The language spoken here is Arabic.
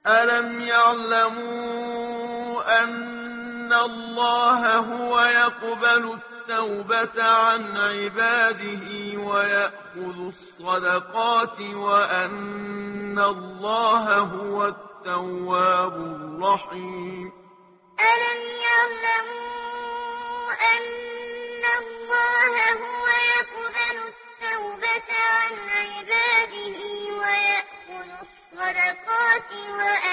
ألم يعلموا أن الله هو يقبل التوبة عن عباده ويأخذ الصدقات وأن الله هو التواب الرحيم ألم يعلموا أن الله هو يقبل التوبة عن عباده ويأخذ الصدقات